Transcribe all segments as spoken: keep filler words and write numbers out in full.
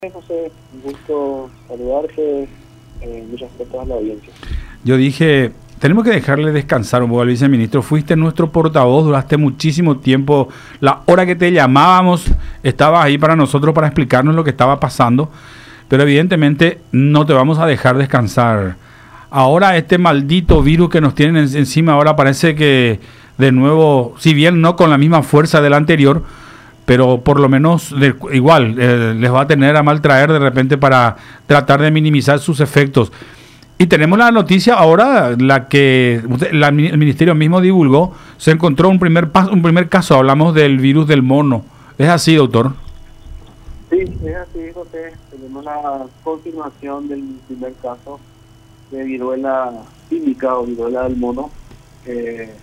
José, un gusto saludarte, eh, mis respetos a la audiencia. Yo dije, tenemos que dejarle descansar un poco al viceministro. Fuiste nuestro portavoz, duraste muchísimo tiempo. La hora que te llamábamos, estabas ahí para nosotros para explicarnos lo que estaba pasando. Pero evidentemente no te vamos a dejar descansar. Ahora este maldito virus que nos tienen en, encima, ahora parece que de nuevo, si bien no con la misma fuerza del anterior, pero por lo menos de, igual eh, les va a tener a mal traer de repente para tratar de minimizar sus efectos. Y tenemos la noticia ahora, la que usted, la, el ministerio mismo divulgó, se encontró un primer, un primer caso, hablamos del virus del mono. ¿Es así, doctor? Sí, es así, José. Tenemos la confirmación del primer caso de viruela símica o viruela del mono. Eh,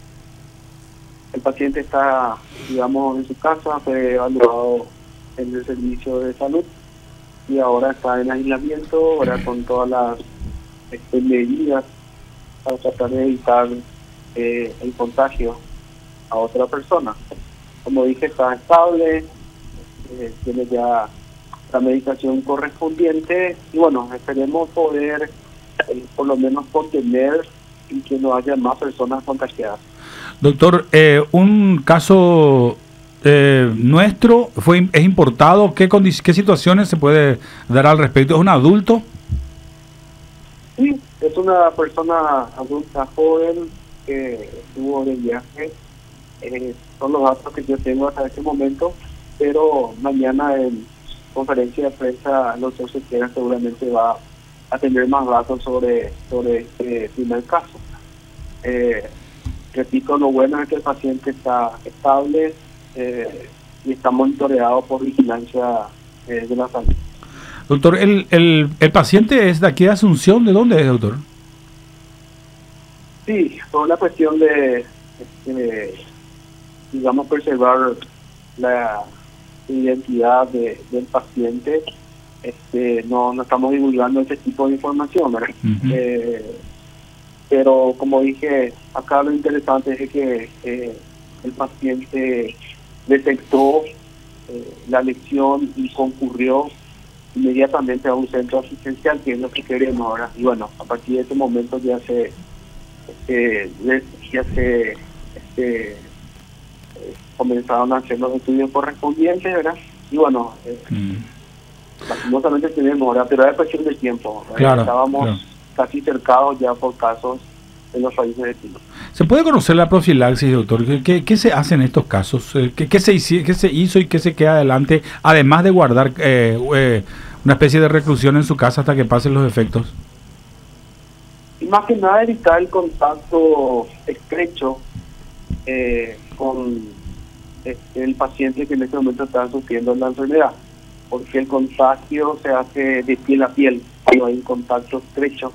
el paciente está, digamos, en su casa, fue evaluado en el servicio de salud y ahora está en aislamiento, ahora con todas las este, medidas para tratar de evitar eh, el contagio a otra persona. Como dije, está estable, eh, tiene ya la medicación correspondiente y bueno, esperemos poder eh, por lo menos contener y que no haya más personas contagiadas. Doctor, eh, un caso eh, nuestro fue es importado. ¿Qué, ¿Qué situaciones se puede dar al respecto? ¿Es un adulto? Sí, es una persona adulta joven que estuvo de viaje. Eh, son los datos que yo tengo hasta este momento, pero mañana en conferencia de prensa el doctor Sequera seguramente va a tener más datos sobre, sobre este primer caso. Eh, repito, lo bueno es que el paciente está estable eh, y está monitoreado por vigilancia eh, de la salud. Doctor, el, el, el paciente es de aquí de Asunción. ¿De dónde es, doctor? Sí, por una cuestión de, de digamos, preservar la identidad de, del paciente, este, no, no estamos divulgando ese tipo de información, ¿verdad? Uh-huh. eh, pero como dije, acá lo interesante es que eh, el paciente detectó eh, la lesión y concurrió inmediatamente a un centro asistencial, que es lo que queremos ahora. Y bueno, a partir de ese momento ya se este, ya se este, eh, comenzaron a hacer los estudios correspondientes, ¿verdad? Y bueno, eh, mm. lastimosamente tenemos ahora, pero era cuestión de tiempo. Claro, estábamos claro. casi cercados ya por casos en los países vecinos. ¿Se puede conocer la profilaxis, doctor? ¿Qué, qué, qué se hace en estos casos? ¿Qué, qué, se, ¿Qué se hizo y qué se queda adelante, además de guardar eh, eh, una especie de reclusión en su casa hasta que pasen los efectos? Y más que nada evitar el contacto estrecho eh, con este, el paciente que en este momento está sufriendo la enfermedad, porque el contagio se hace de piel a piel, no hay un contacto estrecho.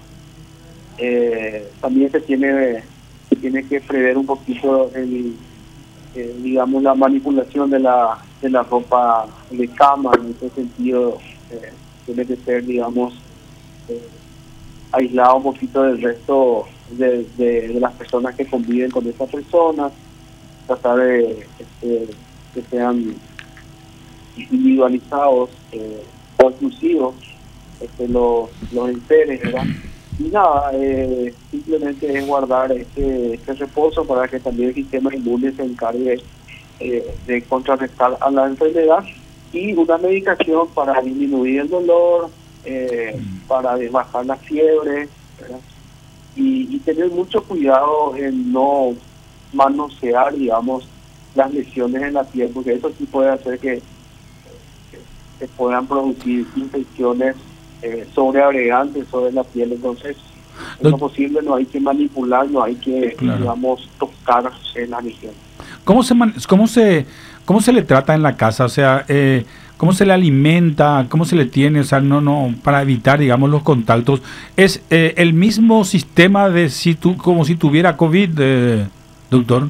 Eh, también se tiene se tiene que prever un poquito el, eh, digamos, la manipulación de la de la ropa de cama. En ese sentido eh, tiene que ser, digamos, eh, aislado un poquito del resto de, de, de las personas que conviven con esas personas, tratar de este, que sean individualizados eh, o exclusivos este, los, los enseres, ¿verdad? Y nada, eh, simplemente es guardar este, este reposo para que también el sistema inmune se encargue eh, de contrarrestar a la enfermedad, y una medicación para disminuir el dolor, eh, para bajar la fiebre, ¿verdad? Y, y tener mucho cuidado en no manosear, digamos, las lesiones en la piel, porque eso sí puede hacer que, que se puedan producir infecciones eh, sobreagregantes sobre la piel. Entonces, en lo posible no hay que manipular, no hay que, claro, digamos, tocar en la lesión. ¿Cómo se, man, cómo se cómo se le trata en la casa? O sea, eh, ¿cómo se le alimenta? ¿Cómo se le tiene? O sea, no, no, para evitar, digamos, los contactos. ¿Es eh, el mismo sistema de si tú, como si tuviera COVID, eh, doctor?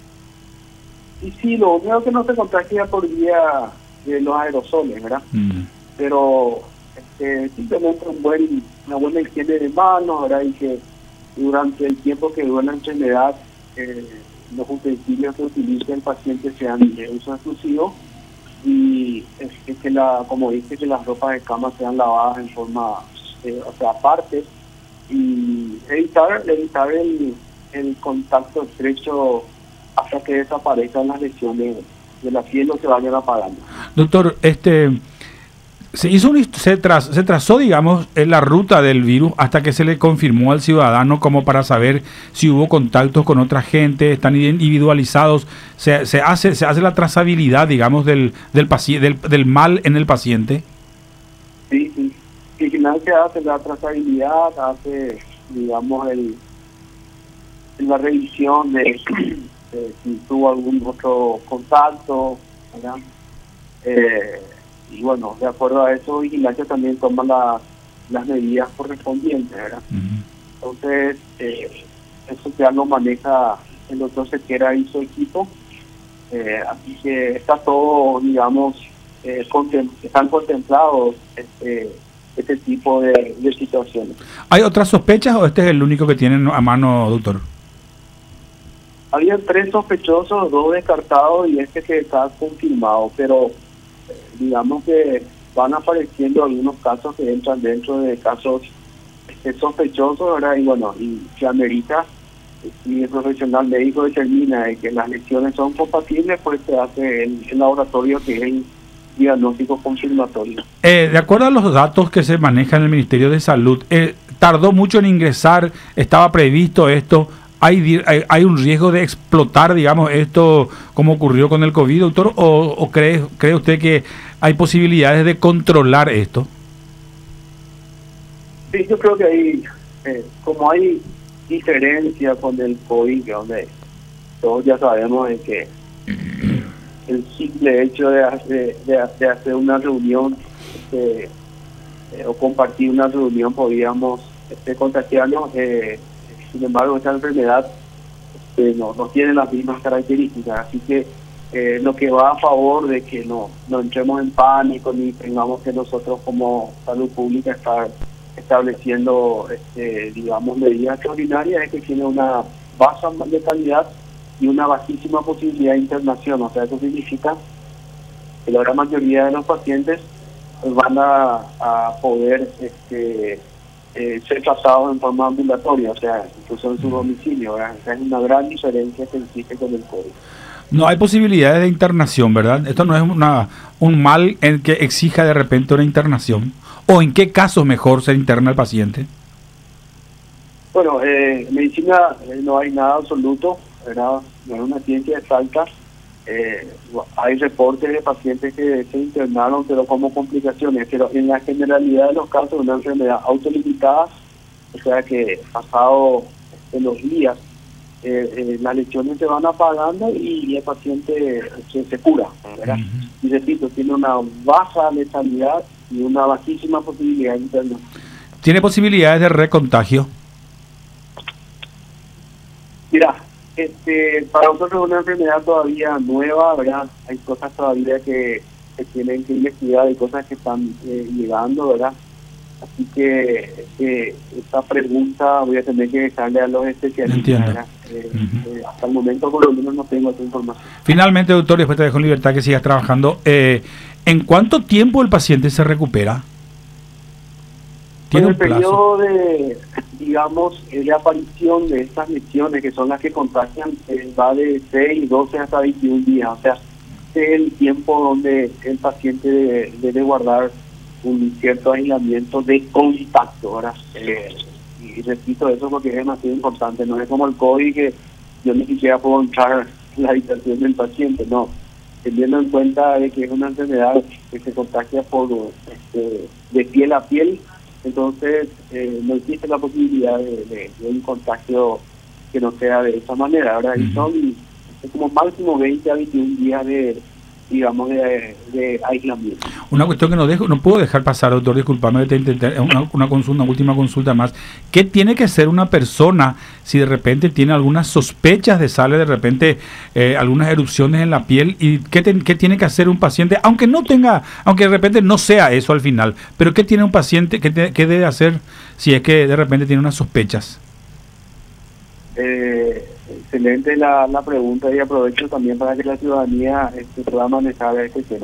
Y sí, lo único que no se contagia por vía de los aerosoles, ¿verdad? Mm. Pero este, simplemente un buen, una buena higiene de manos, ¿verdad? Y que durante el tiempo que dura la enfermedad, eh, los utensilios que utilice el paciente sean de uso exclusivo, y y es, es que la, como dice, que las ropas de cama sean lavadas en forma, eh, o sea, aparte, y evitar, evitar el, el contacto estrecho hasta que desaparezcan las lesiones de la piel o se vayan apagando. Doctor, este se hizo un, se, tras, se trazó, digamos, en la ruta del virus hasta que se le confirmó al ciudadano, como para saber si hubo contactos con otra gente, están individualizados, se, se hace se hace la trazabilidad, digamos, del del, paci del del mal en el paciente. Sí, sí. Vigilancia hace la trazabilidad, hace, digamos, el la revisión de, de si tuvo algún otro contacto, ¿verdad? Eh, y bueno, de acuerdo a eso, Vigilancia también toma la, las medidas correspondientes, ¿verdad? Uh-huh. Entonces, eh, eso ya lo maneja el doctor Sequera y su equipo, eh, así que está todo, digamos, eh, contem están contemplados este, este tipo de, de situaciones. ¿Hay otras sospechas o este es el único que tienen a mano, doctor? Habían tres sospechosos, dos descartados y este que está confirmado, pero digamos que van apareciendo algunos casos que entran dentro de casos este, sospechosos, ¿verdad? Y bueno, y se amerita, si el profesional médico determina de que las lesiones son compatibles, pues se hace el, el laboratorio, que es el diagnóstico confirmatorio. Eh, de acuerdo a los datos que se manejan en el Ministerio de Salud, eh, ¿tardó mucho en ingresar? ¿Estaba previsto esto? ¿Hay, hay, hay un riesgo de explotar, digamos, esto como ocurrió con el COVID, doctor? ¿O, o cree, cree usted que hay posibilidades de controlar esto? Sí, yo creo que hay, eh, como hay diferencia con el COVID, donde todos ya sabemos de que el simple hecho de, de, de, de hacer una reunión este, eh, o compartir una reunión podíamos este, contagiarnos. Eh, sin embargo, esta enfermedad eh, no, no tiene las mismas características, así que eh, lo que va a favor de que no, no entremos en pánico ni tengamos que nosotros como salud pública estar estableciendo, este, digamos, medidas extraordinarias, es que tiene una baja letalidad y una bajísima posibilidad de internación. O sea, eso significa que la gran mayoría de los pacientes van a, a poder este, eh, ser tratados en forma ambulatoria, o sea, incluso en su domicilio, ¿verdad? Esa es una gran diferencia que existe con el COVID. No hay posibilidades de internación, ¿verdad? Esto no es una un mal en que exija de repente una internación. ¿O en qué casos mejor se interna el paciente? Bueno, eh, en medicina eh, no hay nada absoluto, ¿verdad? No es una ciencia exacta. Eh, hay reportes de pacientes que se internaron, pero como complicaciones. Pero en la generalidad de los casos, una enfermedad autolimitada, o sea que pasado este, los días, eh, eh, las lesiones se van apagando y el paciente se, se cura, ¿verdad? Uh-huh. Y repito, tiene una baja letalidad y una bajísima posibilidad interna. ¿Tiene posibilidades de recontagio? Mira, este, para nosotros es una enfermedad todavía nueva, ¿verdad? Hay cosas todavía que se tienen que investigar, hay cosas que están eh, llegando, ¿verdad? Así que eh, esta pregunta voy a tener que dejarle a los especialistas. Eh, uh-huh. eh, hasta el momento por lo menos no tengo esa información. Finalmente, doctor, después te dejo en libertad que sigas trabajando. Eh, ¿En cuánto tiempo el paciente se recupera? ¿Tiene un plazo? El periodo de, digamos, de aparición de estas lesiones, que son las que contagian, eh, va de seis, doce hasta veintiún días. O sea, este es el tiempo donde el paciente debe, debe guardar un cierto aislamiento de contacto, ¿verdad? Eh, y repito eso porque es demasiado importante. No es como el COVID, que yo ni siquiera puedo entrar en la habitación del paciente, no. Teniendo en cuenta de que es una enfermedad que se contagia por este, de piel a piel, entonces eh, no existe la posibilidad de, de, de un contagio que no sea de esa manera, ¿verdad? Y son es como máximo veinte a veintiún días de, digamos, de, de aislamiento. Una cuestión que no dejo, no puedo dejar pasar, doctor, disculpame, te intenté, una, una consulta, una última consulta más. ¿Qué tiene que hacer una persona si de repente tiene algunas sospechas de sale de repente eh, algunas erupciones en la piel? ¿Y qué, te, qué tiene que hacer un paciente, aunque no tenga, aunque de repente no sea eso al final, pero qué tiene un paciente, qué, te, qué debe hacer si es que de repente tiene unas sospechas? Eh, excelente la, la pregunta, y aprovecho también para que la ciudadanía este, pueda manejar este tema.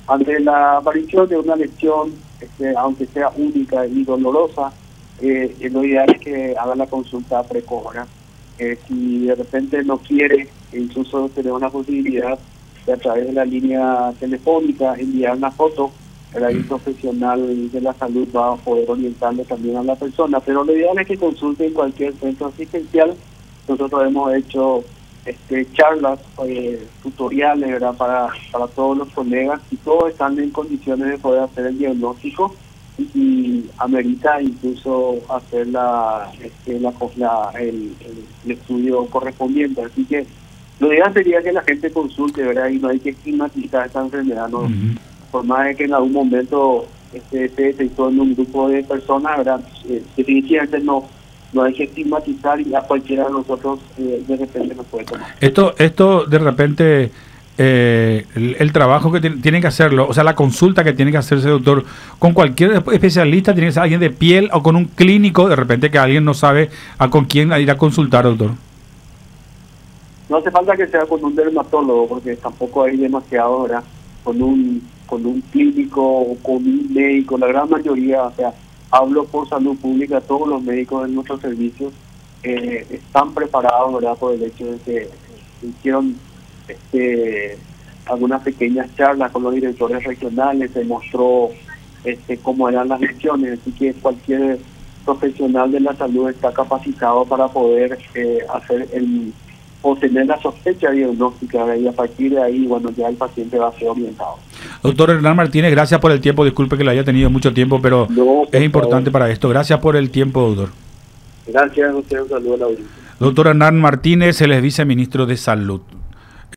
ante la aparición de una lesión, este, aunque sea única y dolorosa, eh, lo ideal es que haga la consulta precoz. Eh, si de repente no quiere, incluso tener una posibilidad de a través de la línea telefónica enviar una foto, el área profesional de la salud va a poder orientarle también a la persona, pero lo ideal es que consulte en cualquier centro asistencial. Nosotros hemos hecho este, charlas, eh, tutoriales, ¿verdad?, para, para todos los colegas, y todos están en condiciones de poder hacer el diagnóstico y, y amerita incluso hacer la, este, la, la el, el estudio correspondiente. Así que lo ideal sería que la gente consulte, ¿verdad?, y no hay que estigmatizar esta enfermedad, ¿no? Uh-huh. Por más de que en algún momento este, se detectó en un grupo de personas, ¿verdad?, eh, definitivamente no, no hay que estigmatizar, y a cualquiera de nosotros eh, de repente nos puede tomar. Esto, esto de repente, eh, el, el trabajo que tiene, tiene que hacerlo, o sea, la consulta que tiene que hacerse, doctor, con cualquier especialista, tiene que ser alguien de piel o con un clínico, de repente que alguien no sabe a con quién ir a consultar, doctor. No hace falta que sea con un dermatólogo, porque tampoco hay demasiado, ¿verdad?, con un con un clínico o con un médico. La gran mayoría, o sea, hablo por salud pública, todos los médicos de nuestros servicios eh, están preparados, ¿verdad?, por el hecho de que hicieron este, algunas pequeñas charlas con los directores regionales, se mostró este, cómo eran las lesiones, así que cualquier profesional de la salud está capacitado para poder eh, hacer el o tener la sospecha diagnóstica, y a partir de ahí, bueno, ya el paciente va a ser orientado. Doctor Hernán Martínez, gracias por el tiempo. Disculpe que lo haya tenido mucho tiempo, pero no, es importante favor. Para esto. Gracias por el tiempo, doctor. Gracias a usted, un saludo a la audiencia. Doctor Hernán Martínez, él es viceministro de Salud.